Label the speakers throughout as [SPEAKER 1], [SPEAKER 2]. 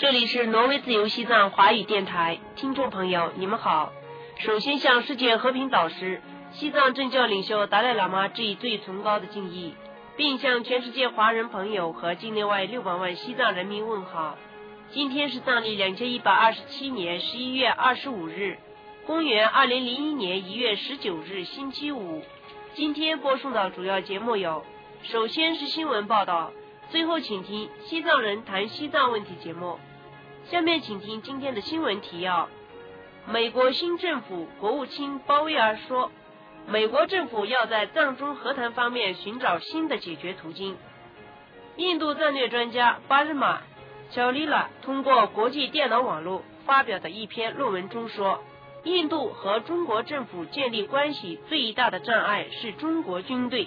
[SPEAKER 1] 这里是挪威自由西藏华语电台，听众朋友你们好。首先向世界和平导师、西藏政教领袖达赖喇嘛致以最崇高的敬意，并向全世界华人朋友和境内外600万西藏人民问好。今天是藏历2127年11月25日，公元2001年1月19日星期五。今天播送的主要节目有：首先是新闻报道，最后请听西藏人谈西藏问题节目。下面请听今天的新闻提要。美国新政府国务卿鲍威尔说，美国政府要在藏中和谈方面寻找新的解决途径。印度战略专家巴日玛·乔利拉通过国际电脑网络发表的一篇论文中说，印度和中国政府建立关系最大的障碍是中国军队。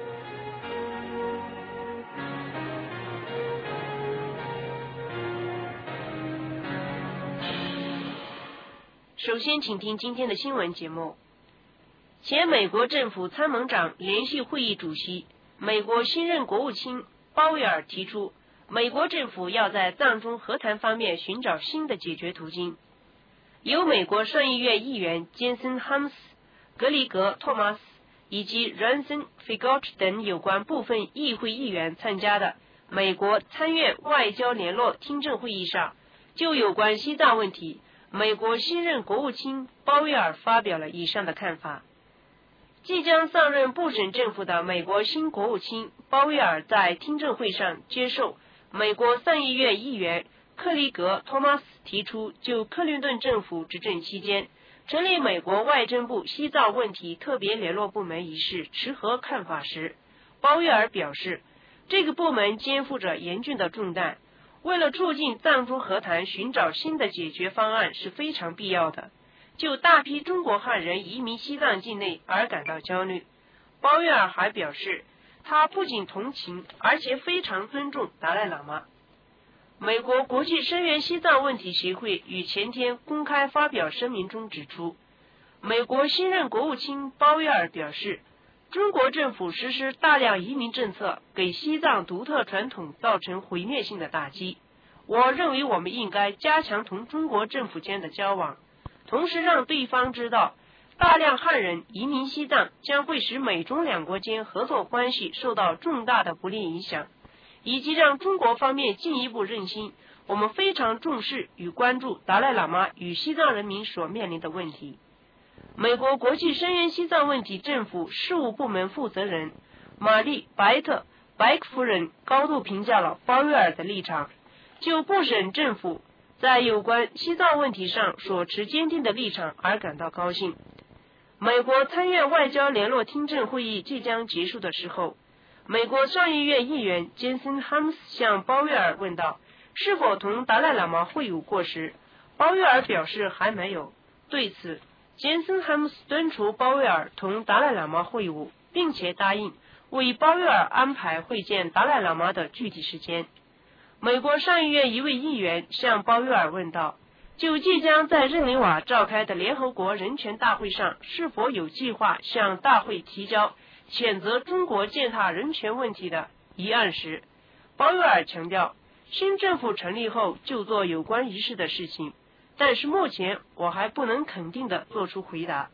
[SPEAKER 1] 首先请听今天的新闻节目。前美国政府参谋长联席会议主席、美国新任国务卿鲍威尔提出，美国政府要在藏中和谈方面寻找新的解决途径。由美国上议院议员杰森·汉姆斯、格里格·托马斯以及 Ransom Figott 等有关部分议会议员参加的美国参院外交联络听证会议上，就有关西藏问题，美国新任国务卿鲍威尔发表了以上的看法。即将上任布什政府的美国新国务卿鲍威尔在听证会上接受美国上议院议员克里格·托马斯提出就克林顿政府执政期间成立美国外交部西藏问题特别联络部门一事持何看法时，鲍威尔表示，这个部门肩负着严峻的重担，为了促进藏中和谈寻找新的解决方案是非常必要的。就大批中国汉人移民西藏境内而感到焦虑。鲍威尔还表示，他不仅同情，而且非常尊重达赖喇嘛。美国国际声援西藏问题协会于前天公开发表声明中指出，美国新任国务卿鲍威尔表示，中国政府实施大量移民政策，给西藏独特传统造成毁灭性的打击。我认为我们应该加强同中国政府间的交往，同时让对方知道，大量汉人移民西藏将会使美中两国间合作关系受到重大的不利影响，以及让中国方面进一步认清，我们非常重视与关注达赖喇嘛与西藏人民所面临的问题。美国国际声援西藏问题政府事务部门负责人玛丽·白克夫人高度评价了鲍威尔的立场，就布什政府在有关西藏问题上所持坚定的立场而感到高兴。美国参院外交联络听证会议即将结束的时候，美国上议院议员杰森·汉姆斯向鲍威尔问道，是否同达赖喇嘛会晤过时，鲍威尔表示还没有。对此，杰森·汉姆斯敦促鲍威尔同达赖喇嘛会晤，并且答应为鲍威尔安排会见达赖喇嘛的具体时间。美国上议院一位议员向鲍威尔问道，就即将在日内瓦召开的联合国人权大会上，是否有计划向大会提交谴责中国践踏人权问题的议案时，鲍威尔强调，新政府成立后就做有关一事的事情，但是目前我还不能肯定地做出回答。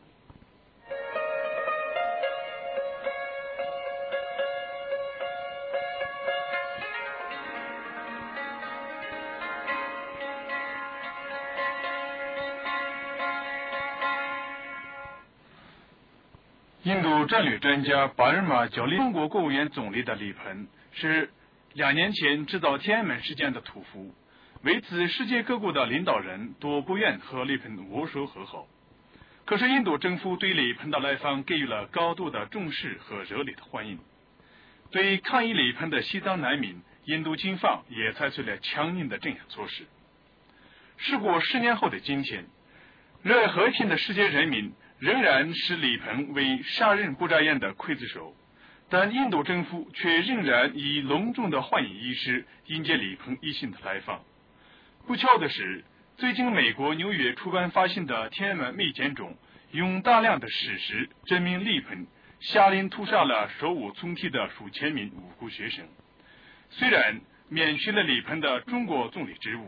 [SPEAKER 2] 印度战略专家巴日玛角力中国国务院总理的李鹏是2年前制造天安门事件的屠夫，为此世界各国的领导人都不愿和李鹏握手和好。可是印度政府对李鹏的来访给予了高度的重视和热烈的欢迎。对抗议李鹏的西藏难民，印度警方也采取了强硬的镇压措施。时过10年后的今天，热爱和平的世界人民仍然视李鹏为杀人不眨眼的刽子手，但印度政府却仍然以隆重的欢迎仪式迎接李鹏一行的来访。不巧的是，最近美国纽约出版发行的天安门密件中，用大量的事实证明李鹏下令屠杀了手无寸铁的数千名无辜学生。虽然免去了李鹏的中国总理职务，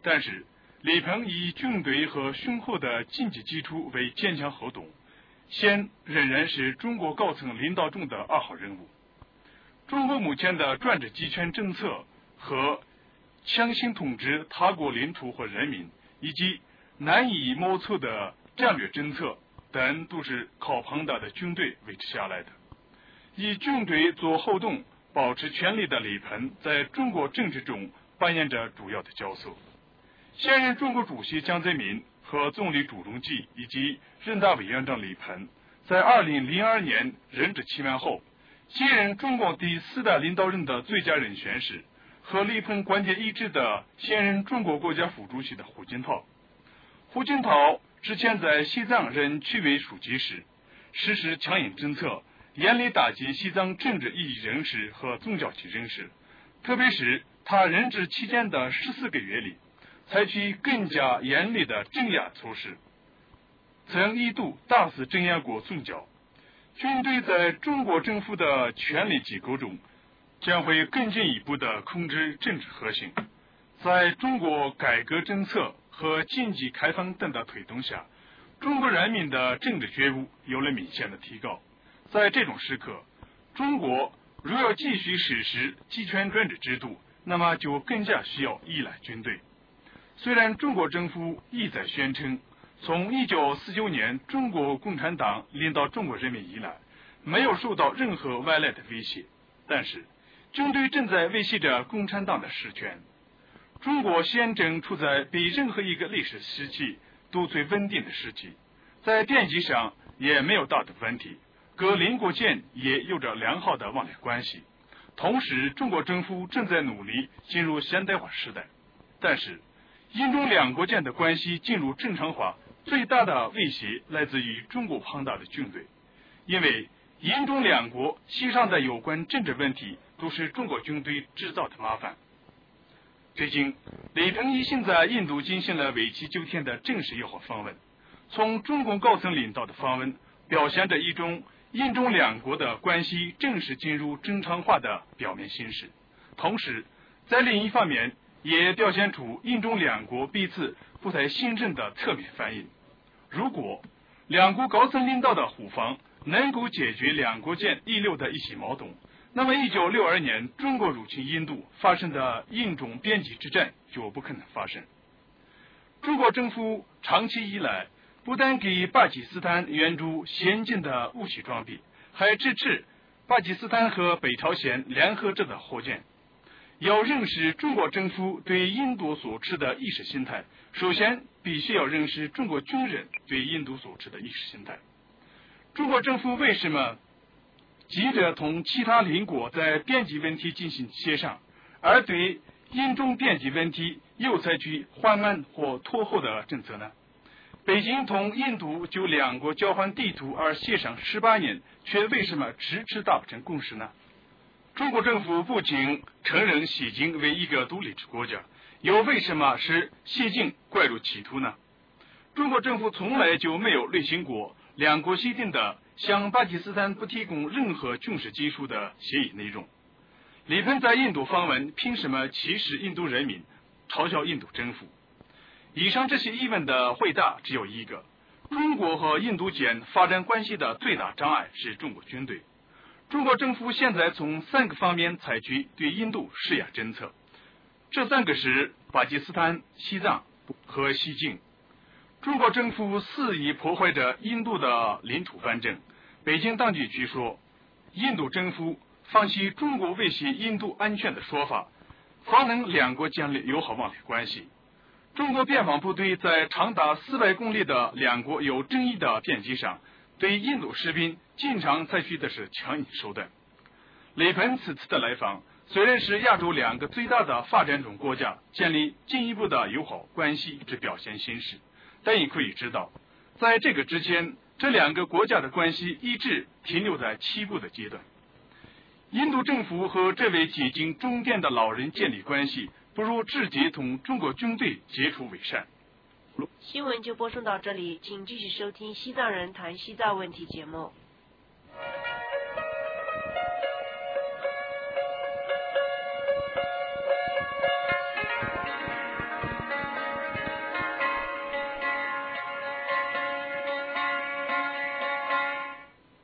[SPEAKER 2] 但是李鹏以军队和雄厚的经济基础为坚强后盾，现仍然是中国高层领导中的2号人物。中国目前的专制集权政策和强行统治他国领土和人民，以及难以谋测的战略政策等，都是靠庞大的军队维持下来的。以军队做后盾保持权力的李鹏在中国政治中扮演着主要的角色。现任中国主席江泽民和总理朱镕基以及人大委员长李鹏在2002年任职期满后，接任中共第4代领导人的最佳人选是和李鹏观点一致的现任中国国家副主席的胡锦涛。胡锦涛之前在西藏任区委书记时，实施强硬政策，严厉打击西藏政治异议人士和宗教界人士，特别是他任职期间的14个月里，采取更加严厉的镇压措施，曾一度大肆镇压过宗教。军队在中国政府的权力机构中将会更进一步的控制政治核心。在中国改革政策和经济开放等的推动下，中国人民的政治觉悟有了明显的提高。在这种时刻，中国如要继续实施集权专制制度，那么就更加需要依赖军队。虽然中国政府一再宣称，从1949年中国共产党领导中国人民以来，没有受到任何外来的威胁，但是军队正在威胁着共产党的实权。中国现正处在比任何一个历史时期都最稳定的时期，在边际上也没有大的问题，各邻国间也有着良好的往来关系。同时，中国政府正在努力进入现代化时代，但是英中两国间的关系进入正常化，最大的威胁来自于中国庞大的军队，因为英中两国协商的有关政治问题都是中国军队制造的麻烦。最近，李鹏一行在印度进行了为期9天的正式友好访问。从中共高层领导的访问，表现着一种印中两国的关系正式进入正常化的表面形式。同时，在另一方面，也表现出印中两国彼此不太信任的侧面反应。如果两国高层领导的互访能够解决两国间遗留的一些矛盾，那么1962年中国入侵印度发生的印中边际之战就不可能发生。中国政府长期以来不但给巴基斯坦援助先进的武器装备，还支持巴基斯坦和北朝鲜联合制造火箭。要认识中国政府对印度所持的意识形态，首先必须要认识中国军人对印度所持的意识形态。中国政府为什么急着同其他邻国在边际问题进行协商，而对印中边际问题又采取缓慢或拖后的政策呢？北京同印度就两国交换地图而协商18年，却为什么迟迟达不成共识呢？中国政府不仅承认西京为一个独立制国家，又为什么使西京拐入歧途呢？中国政府从来就没有履行过两国协定的向巴基斯坦不提供任何军事技术的协议内容。李鹏在印度访问，凭什么歧视印度人民，嘲笑印度政府？以上这些疑问的回答只有一个：中国和印度间发展关系的最大障碍是中国军队。中国政府现在从3个方面采取对印度施压政策，这3个是巴基斯坦、西藏和西京。中国政府肆意破坏着印度的领土完整。北京当局据说，印度政府放弃中国威胁印度安全的说法，方能两国建立友好往来关系。中国边防部队在长达400公里的两国有争议的边界上，对印度士兵经常采取的是强硬手段。李鹏此次的来访，虽然是亚洲2个最大的发展中国家建立进一步的友好关系之表现形式，但也可以知道，在这个之前，这2个国家的关系一直停留在起步的阶段。印度政府和这位接近终点的老人建立关系，不如直接同中国军队接触为善。
[SPEAKER 1] 新闻就播送到这里，请继续收听西藏人谈西藏问题节目。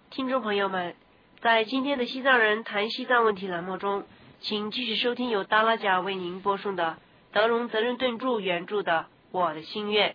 [SPEAKER 1] 听众朋友们，在今天的西藏人谈西藏问题栏目中，请继续收听由达拉贾为您播送的德隆责任顿著原著的《我的心愿》。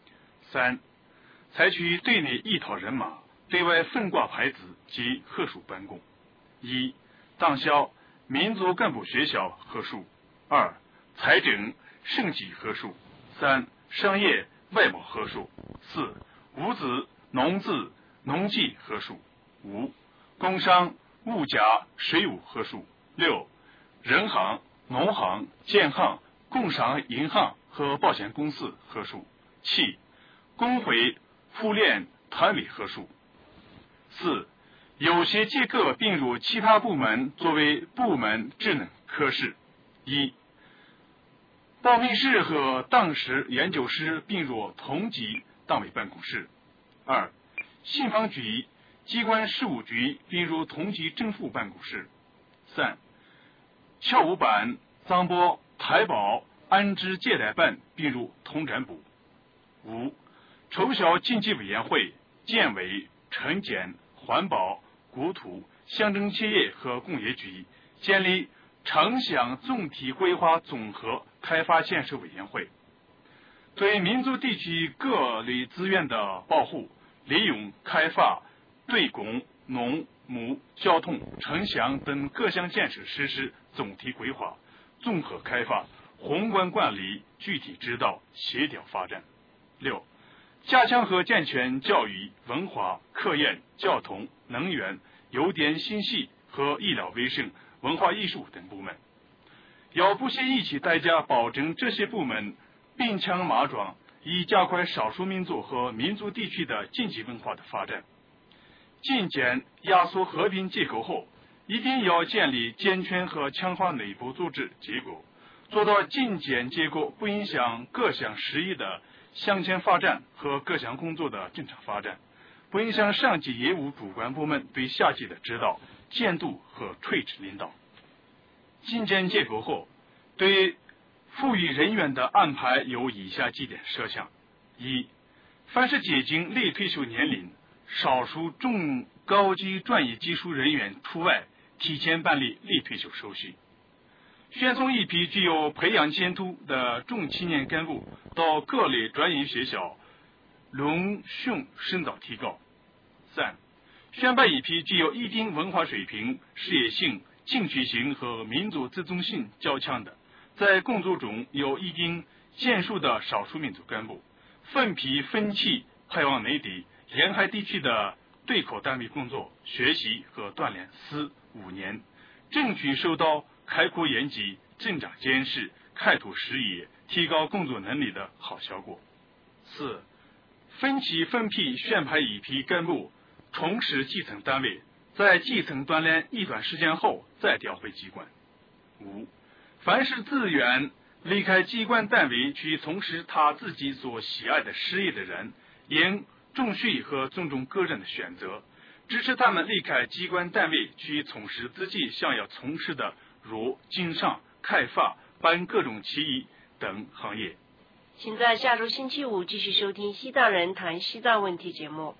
[SPEAKER 2] 3. 采取对内一套人马，对外分挂牌子及贺属班贡。1. 党校、民族干部学校贺属。2. 财政、生计贺属。3. 商业、外贸贺属。4. 无资、农资、农技贺属。5. 工商、物价、税务贺属。6. 人行、农行、建行、工商银行和保险公司贺属。7. 工会、妇联、团委贺属。4. 有些机构并入其他部门作为部门职能科室。1. 保密室和党史研究室并入同级党委办公室。2. 信访局、机关事务局并入同级政府办公室。3. 侨务办、藏博、台胞、安置接待办并入统战部。5. 筹销经济委员会、建委、城建、环保、国土、乡镇企业和工业局建立城乡总体规划综合开发建设委员会。对民族地区各类资源的保护、利用、开发，对工、农、牧、交通、城乡等各项建设实施总体规划、综合开发、宏观管理、具体指导、协调发展。6. 加强和健全教育、文化、科研、交通、能源、邮电信息和医疗卫生、文化艺术等部门，要不惜一切代价保证这些部门兵强马壮，以加快少数民族和民族地区的经济文化的发展。进建压缩和平结构后，一定要建立健全和强化内部组织结构，做到进建结构不影响各项事宜的向前发展和各项工作的正常发展，不影响上级业务主管部门对下级的指导、监督和垂直领导。进建结构后，对赋予人员的安排有以下几点设想： 1. 凡是接近类退休年龄，少数中高级专业技术人员除外，提前办理类退休手续。选送一批具有培养前途的中青年干部到各类专业学校隆训深造提高。3. 选拔一批具有一定文化水平、事业性、兴趣性和民族自尊性较强的，在工作中有一定建树的少数民族干部，分批分期派往内地、沿海地区的对口单位工作、学习和锻炼4、5年，争取受到开阔眼界、增长见识、开拓视野、提高工作能力的好效果。4. 分期分批选派一批干部从事基层单位，在基层锻炼一段时间后再调回机关。5. 凡是自愿离开机关单位去从事他自己所喜爱的事业的人，应重视和尊重个人的选择，支持他们离开机关单位去从事自己想要从事的如经商、开发、办各种企业等行业。
[SPEAKER 1] 请在下周星期五继续收听西藏人谈西藏问题节目。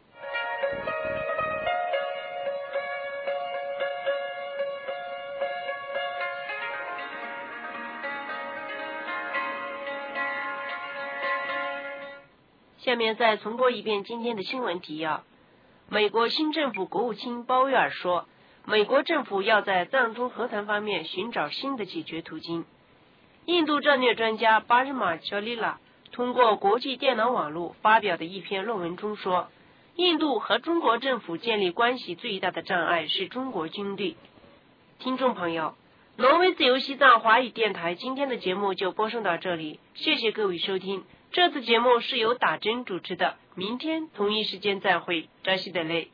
[SPEAKER 1] 下面再重播一遍今天的新闻提要。美国新政府国务卿鲍威尔说，美国政府要在藏中和谈方面寻找新的解决途径。印度战略专家巴日玛·乔利拉通过国际电脑网络发表的一篇论文中说，印度和中国政府建立关系最大的障碍是中国军队。听众朋友，挪威自由西藏华语电台今天的节目就播送到这里，谢谢各位收听。这次节目是由打针主持的，明天同一时间再会，扎西德勒。